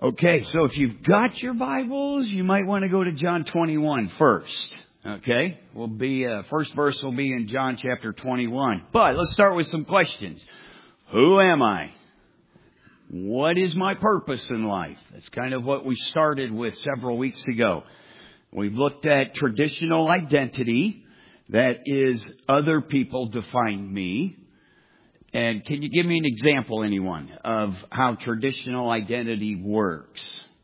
Okay, so if you've got your Bibles, you might want to go to John 21 first. Okay, first verse will be in John chapter 21. But let's start with some questions. Who am I? What is my purpose in life? That's kind of what we started with several weeks ago. We've looked at traditional identity. That is, other people define me. And can you give me an example, anyone, of how traditional identity works?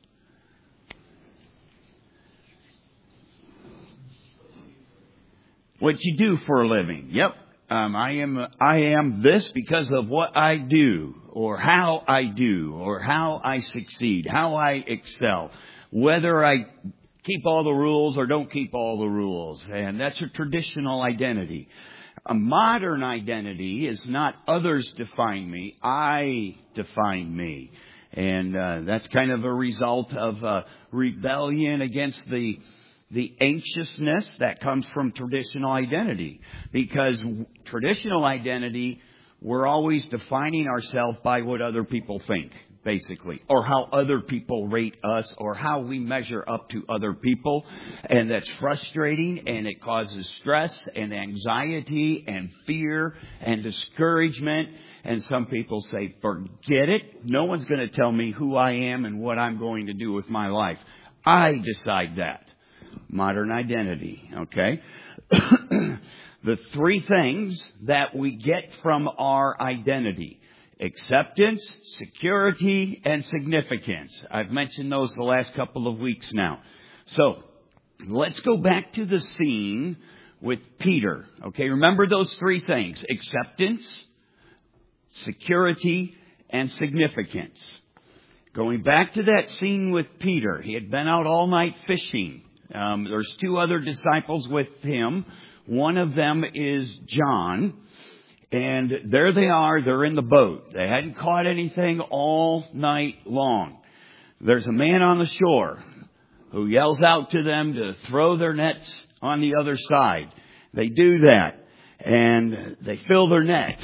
What you do for a living. Yep. I am this because of what I do, or how I do, or how I succeed, how I excel, whether I keep all the rules or don't keep all the rules. And that's a traditional identity. A modern identity is not others define me, I define me. And that's kind of a result of rebellion against the anxiousness that comes from traditional identity. Because traditional identity, we're always defining ourselves by what other people think, basically, or how other people rate us, or how we measure up to other people. And that's frustrating, and it causes stress and anxiety and fear and discouragement. And some people say, forget it. No one's going to tell me who I am and what I'm going to do with my life. I decide that. Modern identity, okay? The three things that we get from our identity: acceptance, security, and significance. I've mentioned those the last couple of weeks now. So, let's go back to the scene with Peter. Okay, remember those three things: acceptance, security, and significance. Going back to that scene with Peter, he had been out all night fishing. There's two other disciples with him. One of them is John. And there they are, they're in the boat. They hadn't caught anything all night long. There's a man on the shore who yells out to them to throw their nets on the other side. They do that, and they fill their net.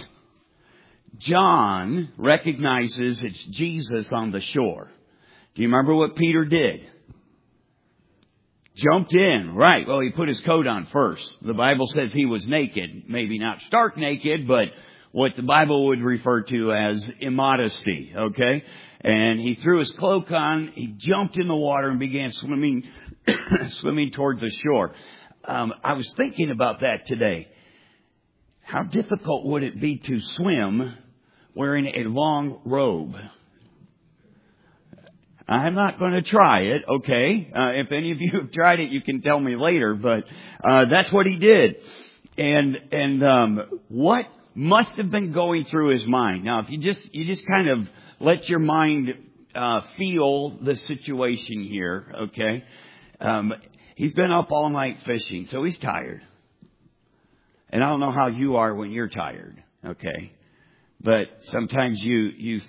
John recognizes it's Jesus on the shore. Do you remember what Peter did? Jumped in, right. Well, he put his coat on first. The Bible says he was naked. Maybe not stark naked, but what the Bible would refer to as immodesty, okay? And he threw his cloak on, he jumped in the water and began swimming toward the shore. I was thinking about that today. How difficult would it be to swim wearing a long robe? I'm not going to try it, okay? If any of you have tried it, you can tell me later, but that's what he did. And what must have been going through his mind? Now, if you just kind of let your mind feel the situation here, okay? He's been up all night fishing, so he's tired. And I don't know how you are when you're tired, okay? But sometimes you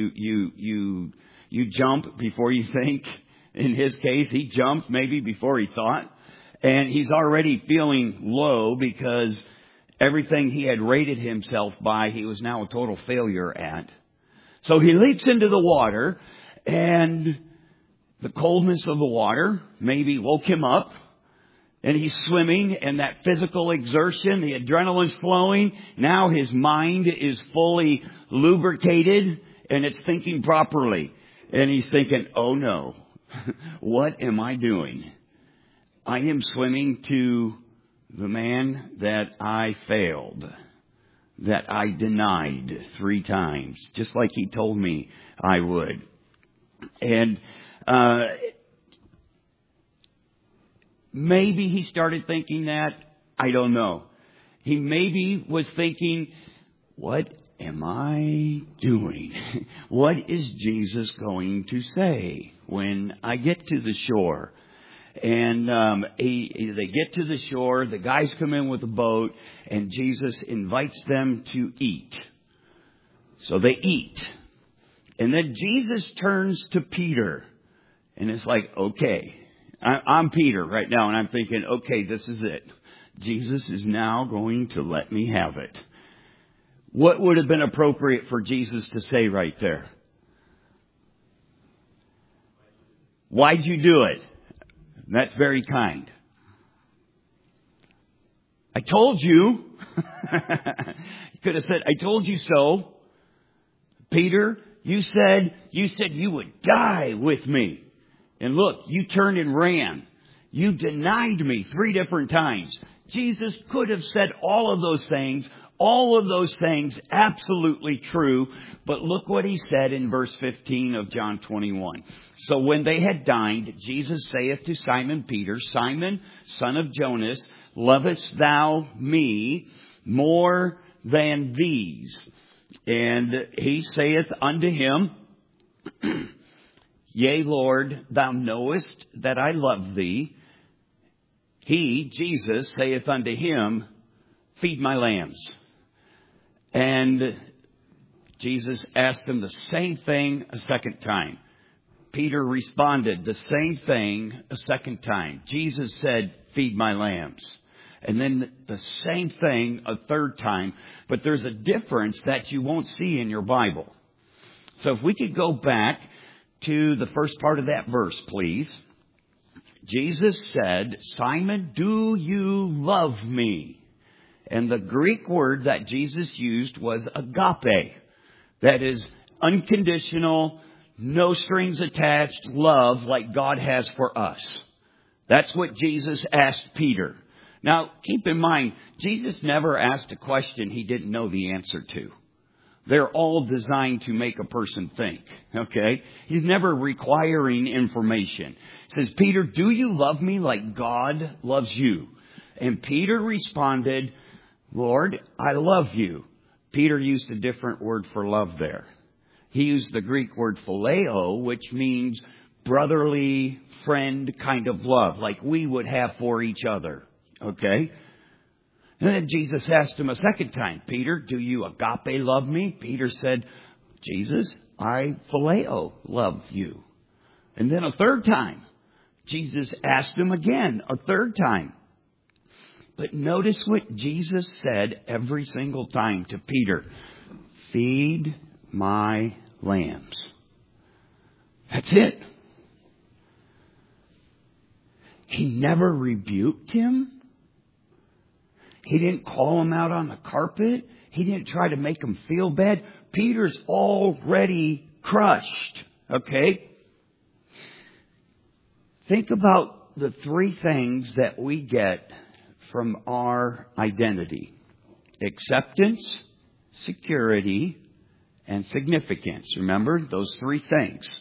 jump before you think. In his case, he jumped maybe before he thought. And he's already feeling low because everything he had rated himself by, he was now a total failure at. So he leaps into the water, and the coldness of the water maybe woke him up. And he's swimming, and that physical exertion, the adrenaline's flowing. Now his mind is fully lubricated, and it's thinking properly. And he's thinking, oh no, what am I doing? I am swimming to the man that I failed, that I denied 3 times, just like he told me I would. And maybe he started thinking that. I don't know. He maybe was thinking, what am I doing? What is Jesus going to say when I get to the shore? And they get to the shore. The guys come in with a boat, and Jesus invites them to eat. So they eat. And then Jesus turns to Peter, and it's like, okay, I'm Peter right now, and I'm thinking, okay, this is it. Jesus is now going to let me have it. What would have been appropriate for Jesus to say right there? Why'd you do it? That's very kind. I told you. You could have said, I told you so. Peter, you said you would die with me. And look, you turned and ran. You denied me 3 different times. Jesus could have said all of those things absolutely true. But look what he said in verse 15 of John 21. So when they had dined, Jesus saith to Simon Peter, Simon, son of Jonas, lovest thou me more than these? And he saith unto him, Yea, Lord, thou knowest that I love thee. He, Jesus, saith unto him, Feed my lambs. And Jesus asked him the same thing a second time. Peter responded the same thing a second time. Jesus said, Feed my lambs. And then the same thing a third time. But there's a difference that you won't see in your Bible. So if we could go back to the first part of that verse, please. Jesus said, Simon, do you love me? And the Greek word that Jesus used was agape. That is unconditional, no strings attached love like God has for us. That's what Jesus asked Peter. Now, keep in mind, Jesus never asked a question he didn't know the answer to. They're all designed to make a person think, okay? He's never requiring information. He says, Peter, do you love me like God loves you? And Peter responded, Lord, I love you. Peter used a different word for love there. He used the Greek word phileo, which means brotherly, friend kind of love, like we would have for each other, okay? And then Jesus asked him a second time, Peter, do you agape love me? Peter said, Jesus, I phileo love you. And then a third time, Jesus asked him again, a third time. But notice what Jesus said every single time to Peter. Feed my lambs. That's it. He never rebuked him. He didn't call him out on the carpet. He didn't try to make him feel bad. Peter's already crushed. Okay? Think about the 3 things that we get from our identity. Acceptance, security, and significance. Remember those 3 things.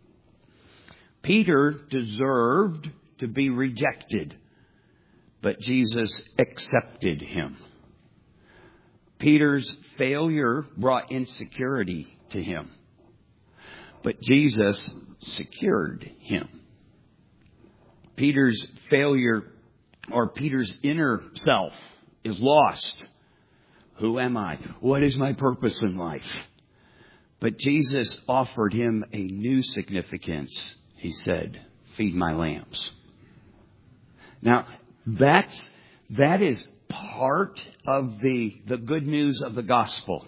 Peter deserved to be rejected, but Jesus accepted him. Peter's failure brought insecurity to him, but Jesus secured him. Peter's failure, or Peter's inner self, is lost. Who am I? What is my purpose in life? But Jesus offered him a new significance. He said, feed my lambs. Now, that is part of the good news of the gospel.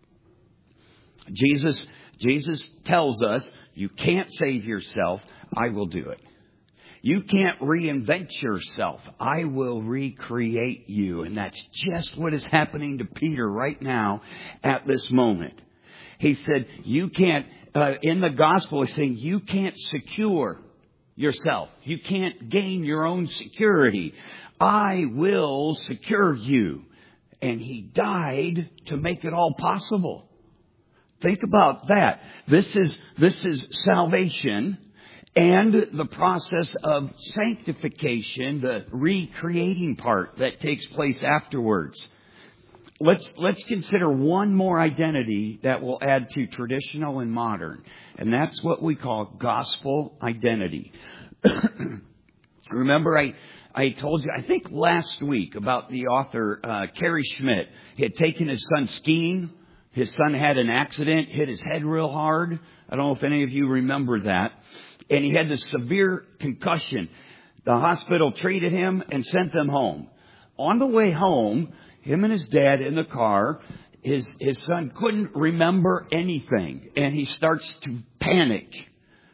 Jesus tells us, you can't save yourself. I will do it. You can't reinvent yourself. I will recreate you. And that's just what is happening to Peter right now at this moment. He said, you can't, in the gospel, he's saying, you can't secure yourself. You can't gain your own security. I will secure you. And he died to make it all possible. Think about that. This is salvation. And the process of sanctification, the recreating part that takes place afterwards. Let's consider one more identity that will add to traditional and modern. And that's what we call gospel identity. Remember, I told you, I think last week, about the author, Carey Schmidt. He had taken his son skiing. His son had an accident, hit his head real hard. I don't know if any of you remember that. And he had this severe concussion. The hospital treated him and sent them home. On the way home, him and his dad in the car, his son couldn't remember anything. And he starts to panic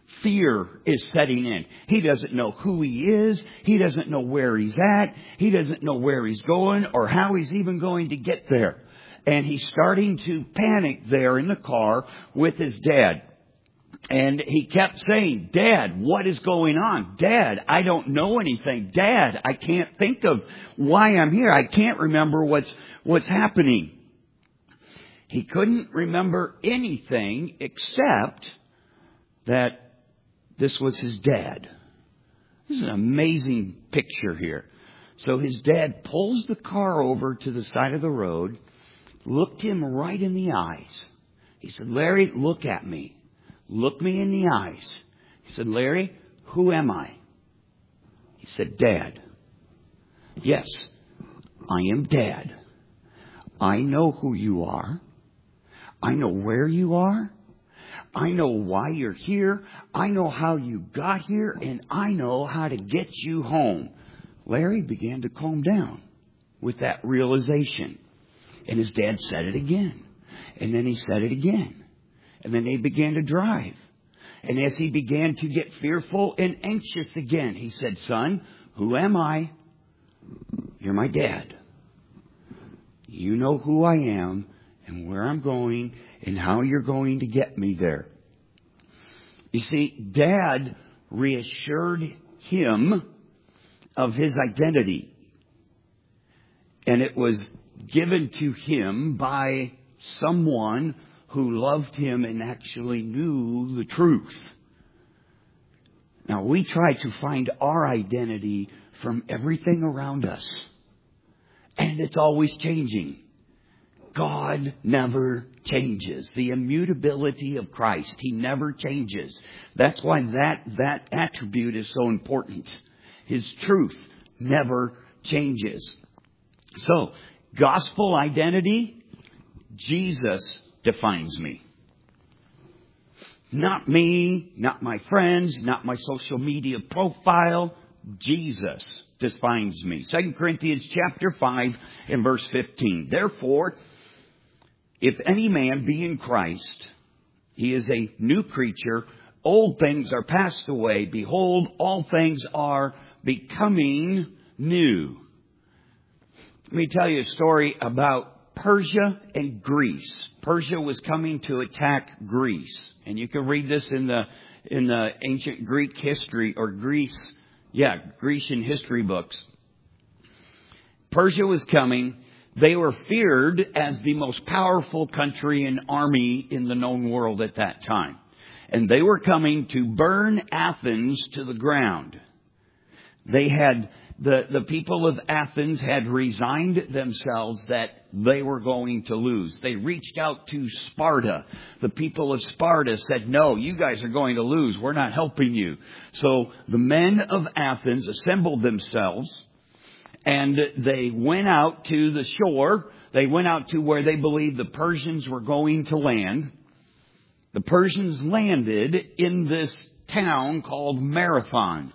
fear is setting in. He doesn't know who he is. He doesn't know where he's at. He doesn't know where he's going or how he's even going to get there. And he's starting to panic there in the car with his dad. And he kept saying, Dad, what is going on? Dad, I don't know anything. Dad, I can't think of why I'm here. I can't remember what's happening. He couldn't remember anything except that this was his dad. This is an amazing picture here. So his dad pulls the car over to the side of the road, looked him right in the eyes. He said, Larry, look at me. Look me in the eyes. He said, Larry, who am I? He said, Dad. Yes, I am Dad. I know who you are. I know where you are. I know why you're here. I know how you got here. And I know how to get you home. Larry began to calm down with that realization. And his dad said it again. And then he said it again. And then they began to drive. And as he began to get fearful and anxious again, he said, Son, who am I? You're my dad. You know who I am and where I'm going and how you're going to get me there. You see, Dad reassured him of his identity. And it was given to him by someone who loved him and actually knew the truth. Now, we try to find our identity from everything around us. And it's always changing. God never changes. The immutability of Christ, He never changes. That's why that attribute is so important. His truth never changes. So, gospel identity, Jesus defines me. Not me, not my friends, not my social media profile. Jesus defines me. 2 Corinthians chapter 5 and verse 15. Therefore, if any man be in Christ, he is a new creature. Old things are passed away. Behold, all things are becoming new. Let me tell you a story about Persia and Greece. Persia was coming to attack Greece. And you can read this in the ancient Greek history or Grecian history books. Persia was coming. They were feared as the most powerful country and army in the known world at that time. And they were coming to burn Athens to the ground. They had, the people of Athens had resigned themselves that they were going to lose. They reached out to Sparta. The people of Sparta said, no, you guys are going to lose. We're not helping you. So the men of Athens assembled themselves and they went out to the shore. They went out to where they believed the Persians were going to land. The Persians landed in this town called Marathon.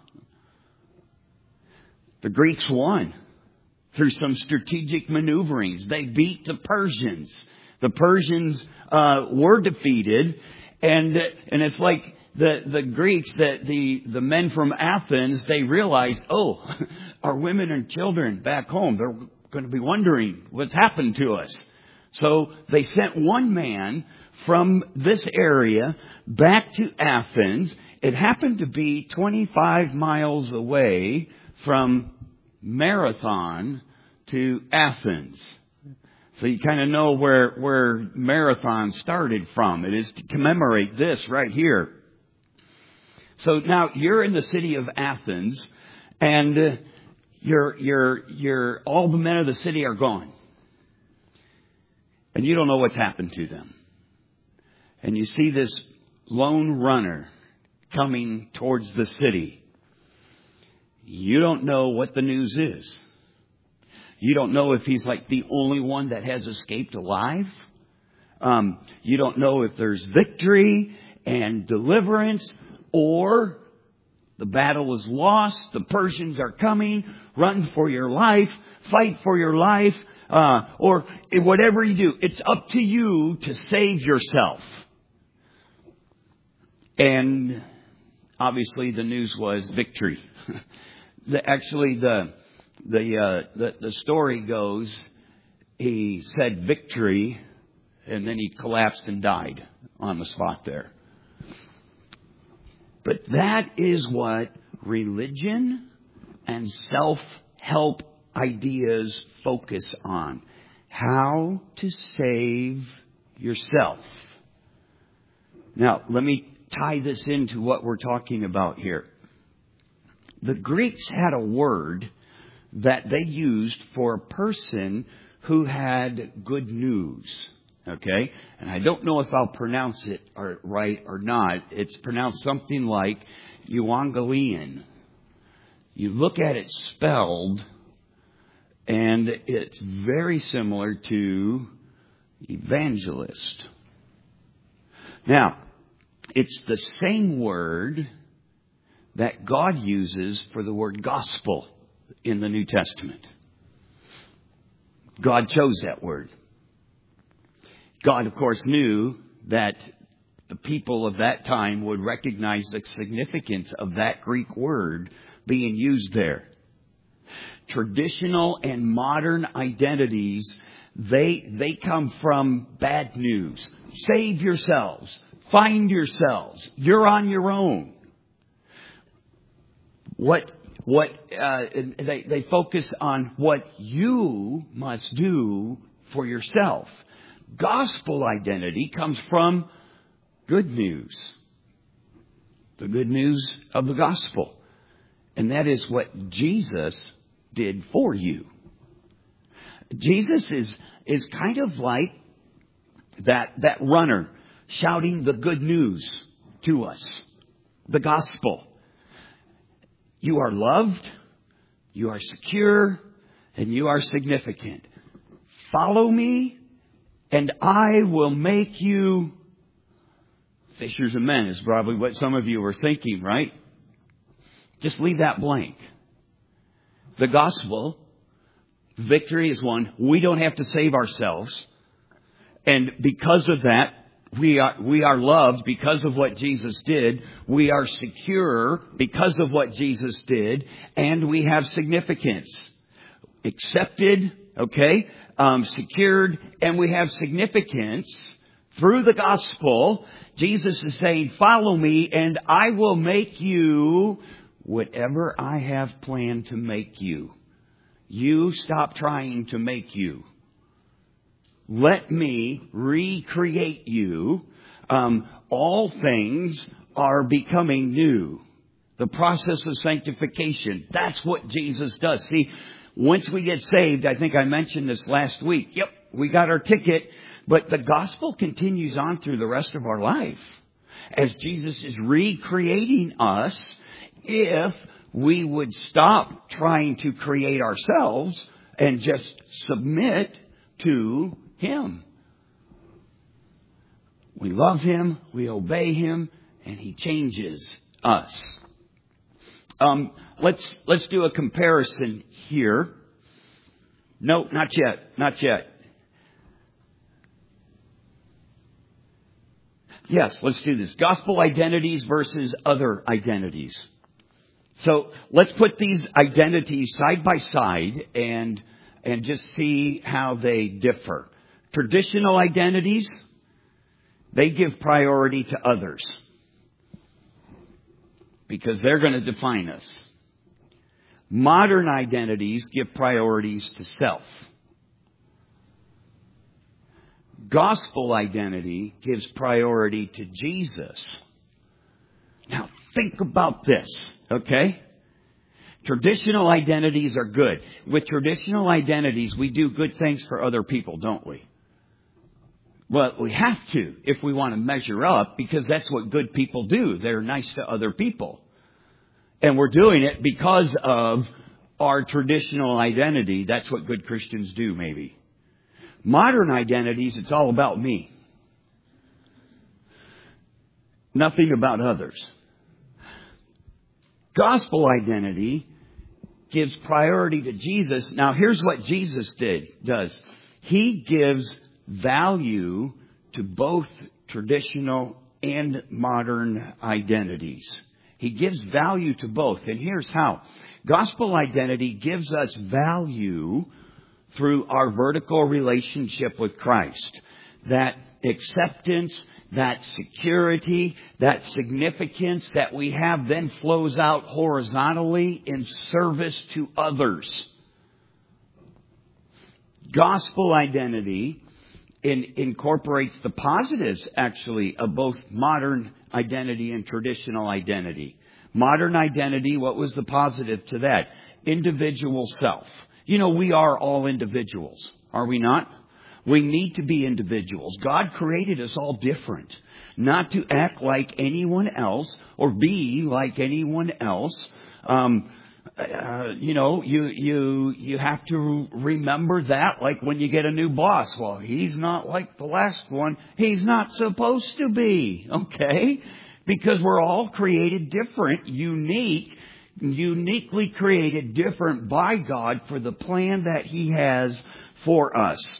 The Greeks won through some strategic maneuverings. They beat the Persians. The Persians were defeated, and it's like the Greeks, the men from Athens, they realized, oh, our women and children back home, they're going to be wondering what's happened to us. So they sent one man from this area back to Athens. It happened to be 25 miles away from Marathon to Athens. So you kind of know where Marathon started from. It is to commemorate this right here. So now you're in the city of Athens, and you're all the men of the city are gone. And you don't know what's happened to them. And you see this lone runner coming towards the city. You don't know what the news is. You don't know if he's like the only one that has escaped alive. You don't know if there's victory and deliverance, or the battle is lost. The Persians are coming. Run for your life. Fight for your life. Or whatever you do, it's up to you to save yourself. And obviously the news was victory. The story goes, he said victory, and then he collapsed and died on the spot there. But that is what religion and self-help ideas focus on. How to save yourself. Now, let me tie this into what we're talking about here. The Greeks had a word that they used for a person who had good news. Okay? And I don't know if I'll pronounce it right or not. It's pronounced something like euangelion. You look at it spelled, and it's very similar to evangelist. Now, it's the same word that God uses for the word gospel in the New Testament. God chose that word. God, of course, knew that the people of that time would recognize the significance of that Greek word being used there. Traditional and modern identities, they come from bad news. Save yourselves. Find yourselves. You're on your own. They focus on what you must do for yourself. Gospel identity comes from good news. The good news of the gospel. And that is what Jesus did for you. Jesus is kind of like that runner shouting the good news to us. The gospel. You are loved, you are secure, and you are significant. Follow me, and I will make you fishers of men, is probably what some of you were thinking, right? Just leave that blank. The gospel, victory is won. We don't have to save ourselves. And because of that, we are loved because of what Jesus did. We are secure because of what Jesus did. And we have significance. Accepted, okay, secured, and we have significance through the gospel. Jesus is saying, follow me and I will make you whatever I have planned to make you. You stop trying to make you. Let me recreate you. All things are becoming new. The process of sanctification. That's what Jesus does. See, once we get saved, I think I mentioned this last week. Yep, we got our ticket. But the gospel continues on through the rest of our life. As Jesus is recreating us, if we would stop trying to create ourselves and just submit to Him. We love Him, we obey Him, and He changes us. Let's do a comparison here. No, not yet. Yes, let's do this. Gospel identities versus other identities. So let's put these identities side by side and just see how they differ. Traditional identities, they give priority to others because they're going to define us. Modern identities give priorities to self. Gospel identity gives priority to Jesus. Now, think about this, okay? Traditional identities are good. With traditional identities, we do good things for other people, don't we? Well, we have to if we want to measure up, because that's what good people do. They're nice to other people. And we're doing it because of our traditional identity. That's what good Christians do, maybe. Modern identities, it's all about me. Nothing about others. Gospel identity gives priority to Jesus. Now, here's what Jesus does. He gives value to both traditional and modern identities. He gives value to both. And here's how. Gospel identity gives us value through our vertical relationship with Christ. That acceptance, that security, that significance that we have then flows out horizontally in service to others. Gospel identity incorporates the positives, actually, of both modern identity and traditional identity. Modern identity, what was the positive to that? Individual self. You know, we are all individuals, are we not? We need to be individuals. God created us all different, not to act like anyone else or be like anyone else. You have to remember that, like when you get a new boss. Well, he's not like the last one. He's not supposed to be, okay? Because we're all created different, uniquely created different by God for the plan that He has for us.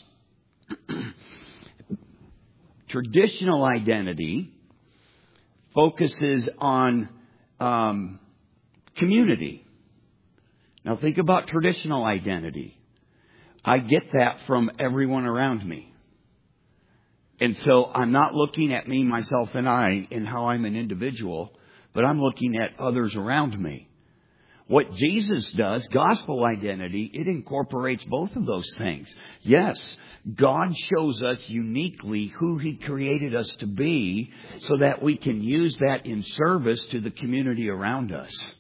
Traditional identity focuses on community. Now think about traditional identity. I get that from everyone around me. And so I'm not looking at me, myself, and I and how I'm an individual, but I'm looking at others around me. What Jesus does, gospel identity, it incorporates both of those things. Yes, God shows us uniquely who He created us to be so that we can use that in service to the community around us.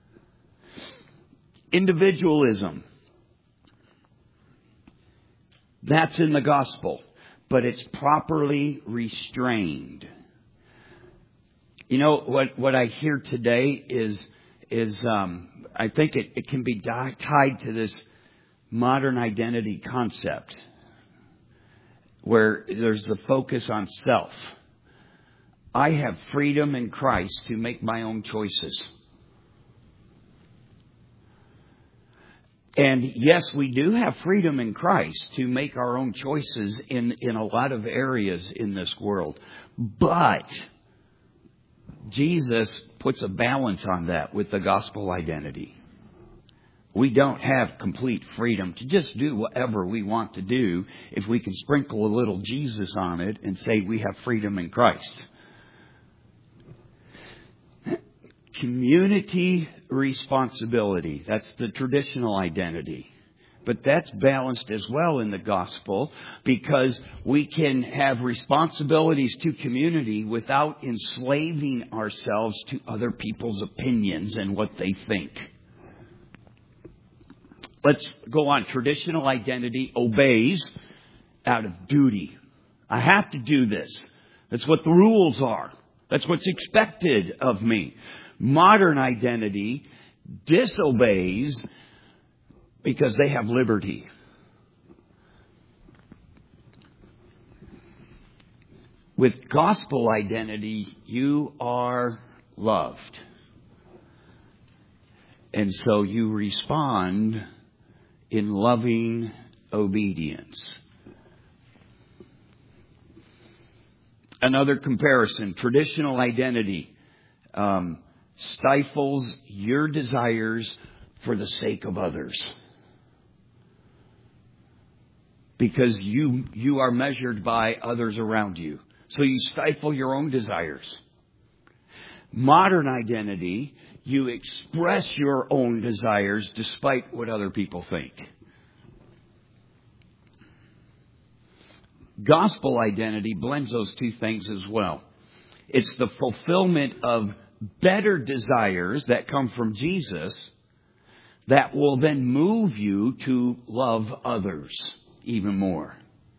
Individualism. That's in the gospel, but it's properly restrained. You know, what I hear today is I think it can be tied to this modern identity concept where there's the focus on self. I have freedom in Christ to make my own choices. And yes, we do have freedom in Christ to make our own choices in a lot of areas in this world. But Jesus puts a balance on that with the gospel identity. We don't have complete freedom to just do whatever we want to do if we can sprinkle a little Jesus on it and say we have freedom in Christ. Community responsibility. That's the traditional identity. But that's balanced as well in the gospel because we can have responsibilities to community without enslaving ourselves to other people's opinions and what they think. Let's go on. Traditional identity obeys out of duty. I have to do this. That's what the rules are. That's what's expected of me. Modern identity disobeys because they have liberty. With gospel identity, you are loved. And so you respond in loving obedience. Another comparison, traditional identity stifles your desires for the sake of others. Because you are measured by others around you. So you stifle your own desires. Modern identity, you express your own desires despite what other people think. Gospel identity blends those two things as well. It's the fulfillment of better desires that come from Jesus that will then move you to love others even more.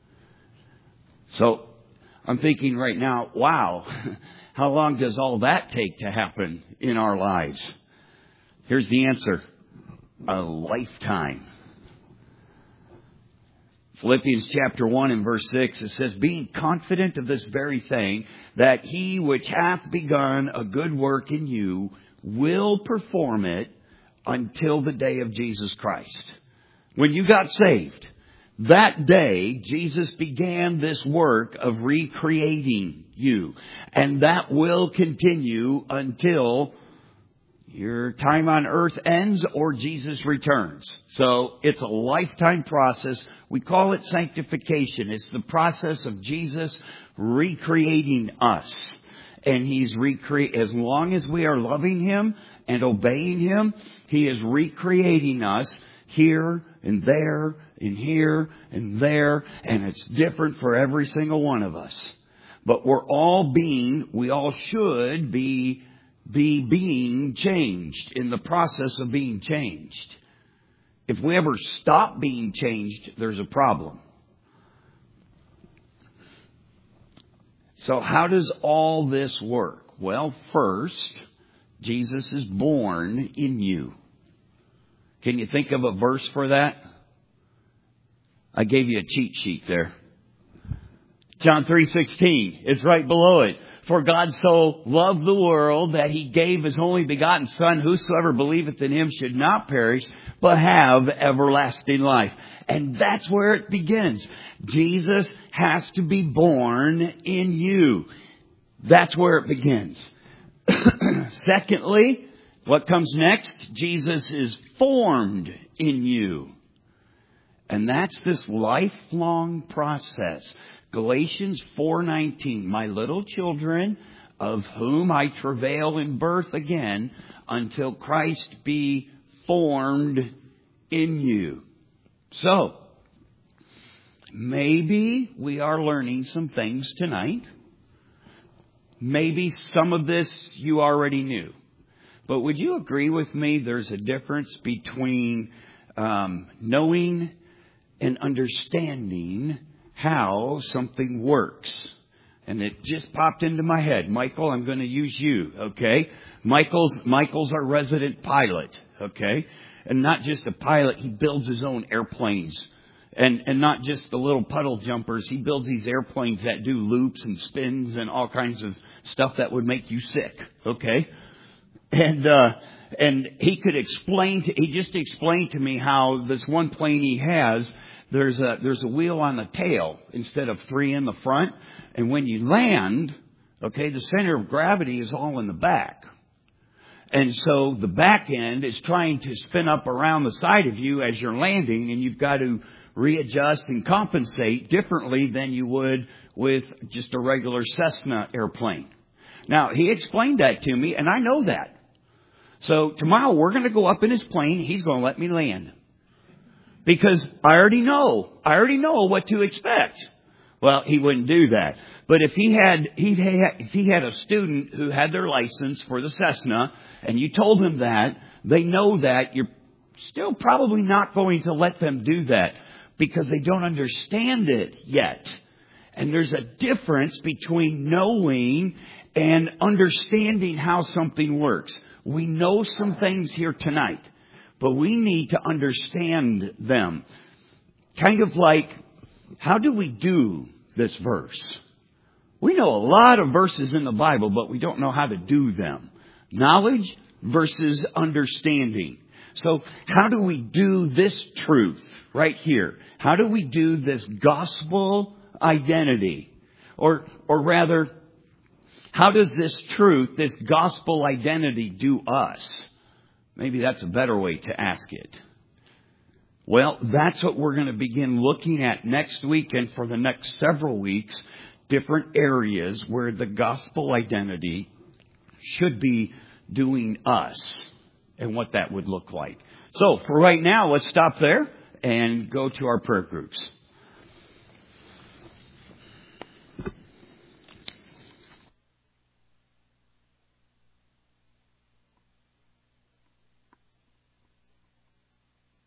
So I'm thinking right now, wow, how long does all that take to happen in our lives? Here's the answer. A lifetime. Philippians chapter 1 and verse 6, it says, being confident of this very thing, that He which hath begun a good work in you will perform it until the day of Jesus Christ. When you got saved, that day, Jesus began this work of recreating you. And that will continue until Your time on earth ends or Jesus returns. So it's a lifetime process. We call it sanctification. It's the process of Jesus recreating us. And He's as long as we are loving Him and obeying Him, He is recreating us here and there and here and there. And it's different for every single one of us. But we all should be being changed, in the process of being changed. If we ever stop being changed, there's a problem. So how does all this work? Well, first, Jesus is born in you. Can you think of a verse for that? I gave you a cheat sheet there. John 3:16. It's right below it. For God so loved the world that He gave His only begotten Son, whosoever believeth in Him should not perish, but have everlasting life. And that's where it begins. Jesus has to be born in you. That's where it begins. Secondly, what comes next? Jesus is formed in you. And that's this lifelong process. Galatians 4:19, my little children, of whom I travail in birth again, until Christ be formed in you. So, maybe we are learning some things tonight. Maybe some of this you already knew. But would you agree with me there's a difference between knowing and understanding how something works? And it just popped into my head. Michael, I'm going to use you, okay? Michael's our resident pilot, okay? And not just a pilot, he builds his own airplanes. And not just the little puddle jumpers. He builds these airplanes that do loops and spins and all kinds of stuff that would make you sick, okay? And he just explained to me how this one plane he has, there's a wheel on the tail instead of 3 in the front. And when you land, okay, the center of gravity is all in the back. And so the back end is trying to spin up around the side of you as you're landing, and you've got to readjust and compensate differently than you would with just a regular Cessna airplane. Now, he explained that to me, and I know that. So tomorrow we're going to go up in his plane. He's going to let me land. Because I already know what to expect. Well, he wouldn't do that. But if he had a student who had their license for the Cessna, and you told him that, they know that you're still probably not going to let them do that because they don't understand it yet. And there's a difference between knowing and understanding how something works. We know some things here tonight, but we need to understand them. Kind of like, how do we do this verse? We know a lot of verses in the Bible, but we don't know how to do them. Knowledge versus understanding. So how do we do this truth right here? How do we do this gospel identity? Or rather, how does this truth, this gospel identity do us? Maybe that's a better way to ask it. Well, that's what we're going to begin looking at next week and for the next several weeks. Different areas where the gospel identity should be doing us and what that would look like. So for right now, let's stop there and go to our prayer groups.